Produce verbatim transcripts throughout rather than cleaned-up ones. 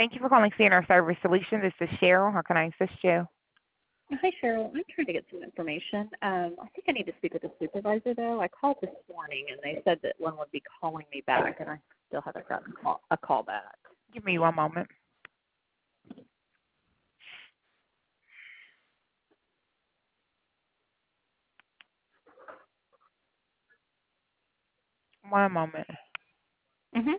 Thank you for calling C N R Service Solution. This is Cheryl. How can I assist you? Hi, Cheryl. I'm trying to get some information. Um, I think I need to speak with the supervisor, though. I called this morning, and they said that one would be calling me back, and I still haven't gotten call, a call back. Give me one moment. One moment. Mm-hmm.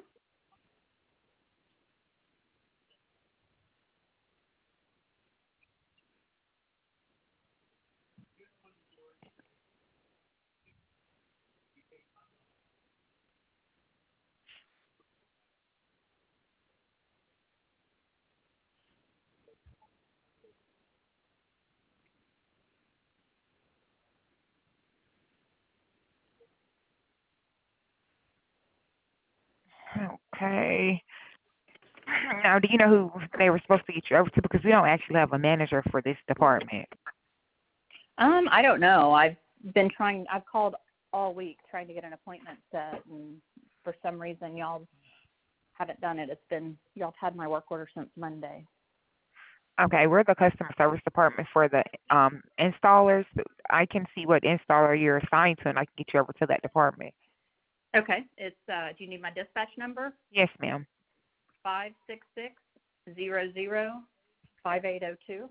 Okay. Now, do you know who they were supposed to get you over to? Because we don't actually have a manager for this department. Um, I don't know. I've been trying. I've called all week trying to get an appointment set, and for some reason, y'all haven't done it. It's been y'all have had my work order since Monday. Okay, we're the customer service department for the um installers. I can see what installer you're assigned to, and I can get you over to that department. Okay. It's. Uh, do you need my dispatch number? Yes, ma'am. Five six six zero zero five eight zero two.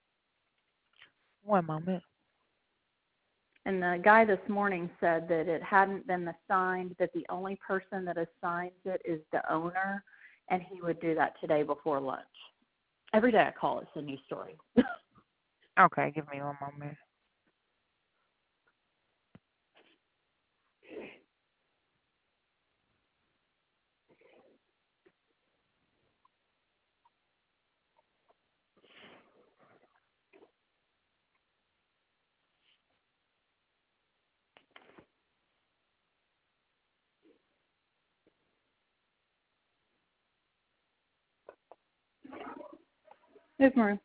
One moment. And the guy this morning said that it hadn't been assigned, that the only person that assigns it is the owner, and he would do that today before lunch. Every day I call, it's a new story. Okay, give me one moment. There's more.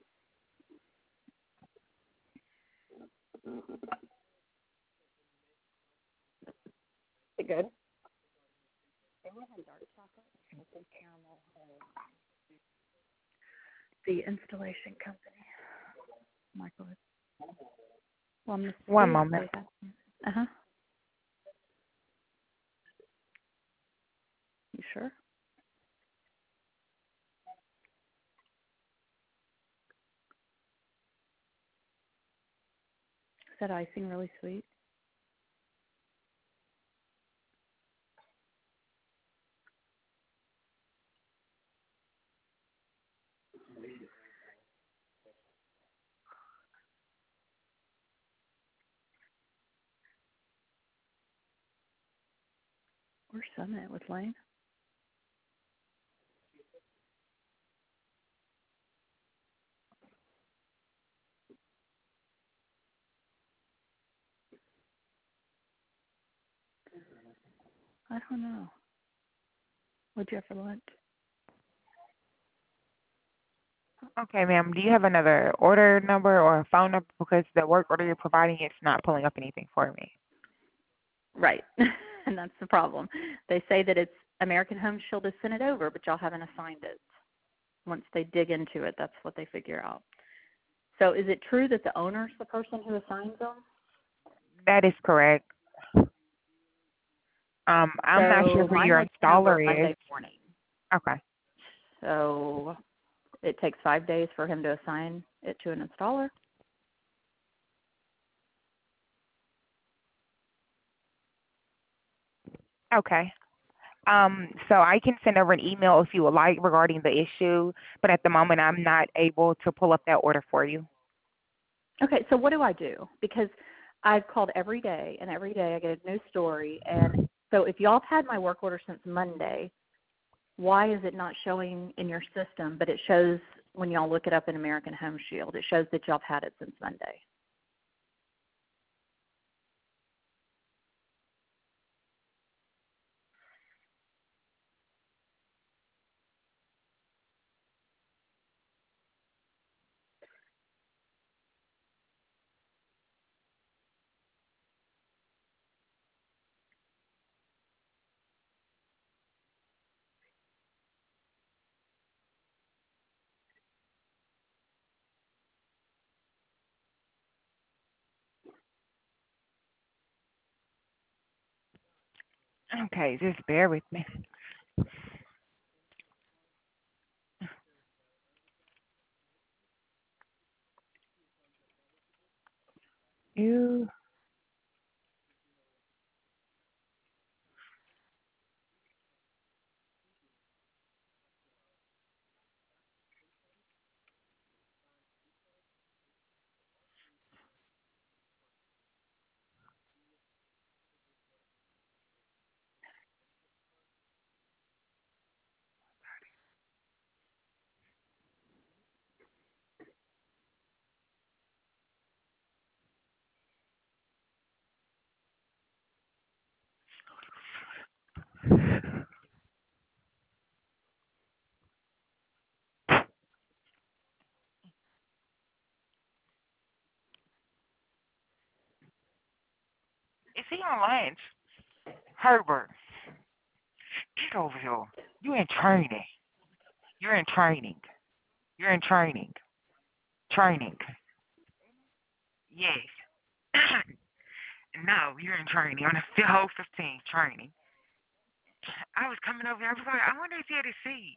Is it good? They would have dark chocolate and some caramel. The installation company. Michael. Well, I'm One moment. Uh huh. You sure? Is that icing really sweet? Where's Summit with Lane? I don't know. What'd you have for lunch? Okay, ma'am. Do you have another order number or a phone number? Because the work order you're providing, it's not pulling up anything for me. Right. And that's the problem. They say that it's American Home Shield has sent it over, but y'all haven't assigned it. Once they dig into it, that's what they figure out. So is it true that the owner's the person who assigns them? That is correct. Um, I'm not sure So who mine your was sent over installer is. Monday morning. Okay. So it takes five days for him to assign it to an installer? Okay. Um, so I can send over an email if you would like regarding the issue, but at the moment I'm not able to pull up that order for you. Okay, so what do I do? Because I've called every day, and every day I get a new story. And so if y'all have had my work order since Monday, why is it not showing in your system, but it shows when y'all look it up in American Home Shield, it shows that y'all have had it since Monday? Okay, just bear with me. You. Is he on lunch? Herbert, get over here. You in training. You're in training. You're in training. Training. Yes. No, you're in training. On the fi- whole fifteen training. I was coming over here. I was like, I wonder if he had a seat.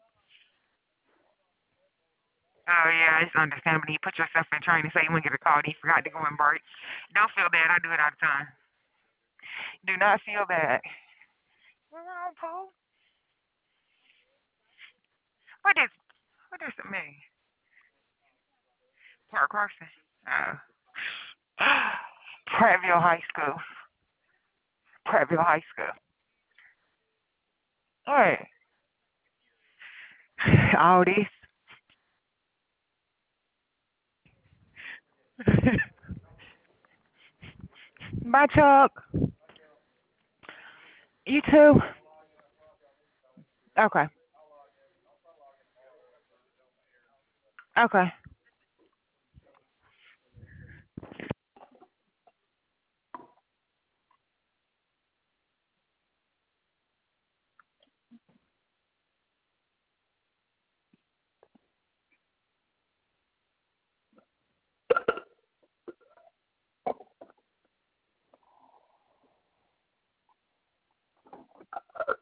Oh, yeah, it's understandable. You put yourself in training, say you wouldn't get a call, and you forgot to go and break. Don't feel bad. I do it all the time. Do not feel bad. What's wrong, Paul? What does, what does it mean? Park Carson. Oh. Prattville High School. Prattville High School. All right. All this. Bye, Chuck. You too. Okay. Okay.